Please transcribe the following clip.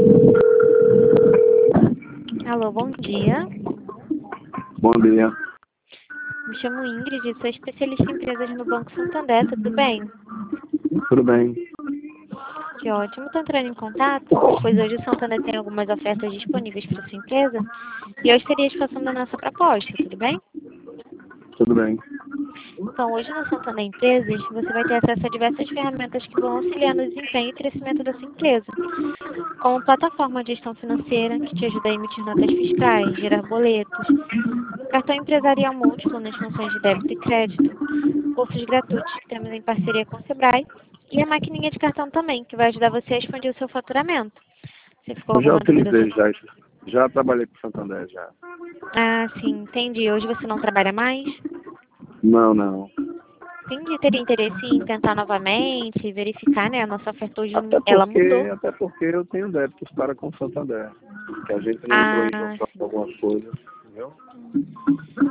Alô, bom dia. Bom dia. Me chamo Ingrid, sou especialista em empresas no Banco Santander, tudo bem? Tudo bem? Que ótimo, estou entrando em contato, pois hoje o Santander tem algumas ofertas disponíveis para sua empresa e eu estaria te passando a nossa proposta, tudo bem? Tudo bem. Então, hoje no Santander Empresas, você vai ter acesso a diversas ferramentas que vão auxiliar no desempenho e crescimento da sua empresa, como plataforma de gestão financeira, que te ajuda a emitir notas fiscais, gerar boletos, cartão empresarial múltiplo nas funções de débito e crédito, cursos gratuitos que temos em parceria com o Sebrae, e a maquininha de cartão também, que vai ajudar você a expandir o seu faturamento. Você ficou Eu já alguma dúvida utilizei, sobre... já trabalhei com Santander, já. Ah, sim, entendi. Hoje você não trabalha mais? Não. Entendi. Teria interesse em tentar novamente, verificar, né? A nossa oferta hoje, Até ela porque, mudou. até porque eu tenho débitos para com Santander. Que a gente não entrou em Ah, contato com sim. algumas coisas, entendeu?